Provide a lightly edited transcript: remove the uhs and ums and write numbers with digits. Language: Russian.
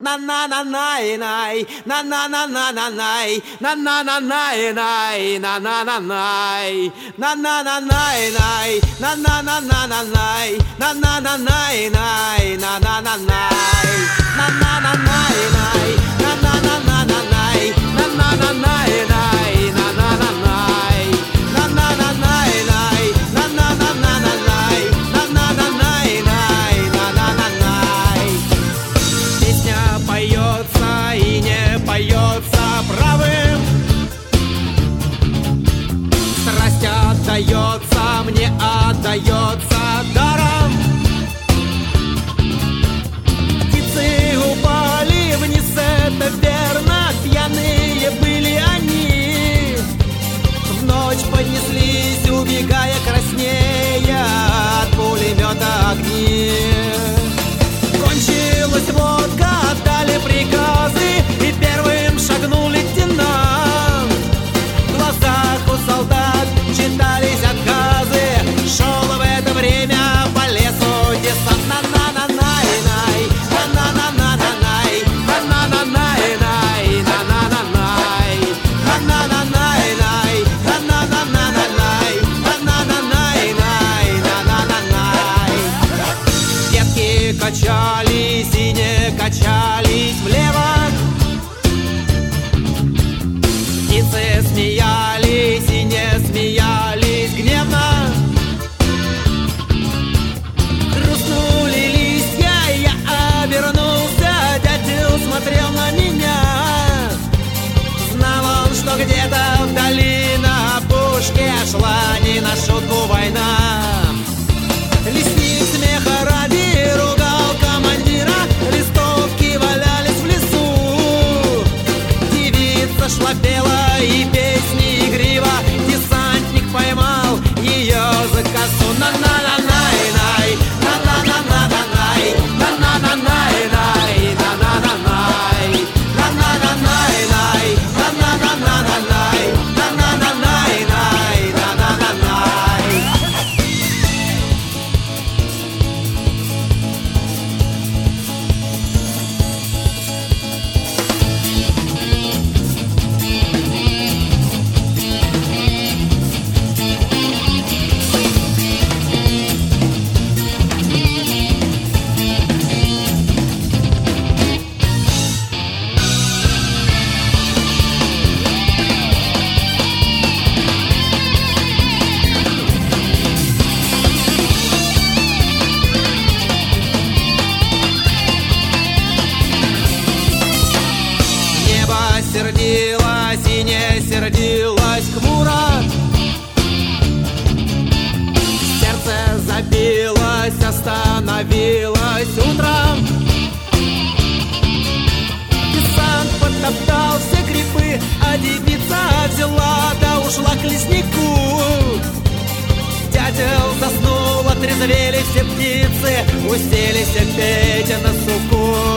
на на на най най на на на на на най на на на най най на на на най на на на най най на на на на на най на на на най най на на на най на на на най най на на на на на най на на на най най на на на най на на на най най на на на на на най на на на най най на на на най. Песня поется и не поется правым, страсть отдается, мне отдается даром. Птицы упали вниз, это верно, пьяные были они. В ночь поднеслись, убегая краснея от пулемета огни. Кончилась водка, отдали приказы, и первым шагнул лейтенант. В глазах у солдат читались отказы, шел в это время по лесу десант. На-на-на-най-най, на-на-на-на-най, на-на-на-най-най, на-на-на-най, на-на-на-най-най, на-на-на-на-най, на-на-на-най-най, на-на-на-най. Ветки качались и не качались влево, птицы смеялись и не смеялись гневно. Грустнули листья, я обернулся, дятел смотрел на меня. Знал он, что где-то вдали на опушке шла не на шутку война. Лесник смеха ради ругал командира, листовки валялись в лесу. Девица шла пела и песни игриво, десантник поймал ее за косу. На-на-на-най-най, на-на-на-на-най, на-на-на-най-най, на-на-на-най, на-на-на-най-най, на-на-на-на-най, на-на-на-най-най, на-на-на-най. Небо сердилось и не сердилось хмуро, сердце забилось, остановилось утром. Десант потоптал все крепы, а девица взяла да ушла к леснику. Дятел заснул, отрезвели все птицы, уселись опять на суку.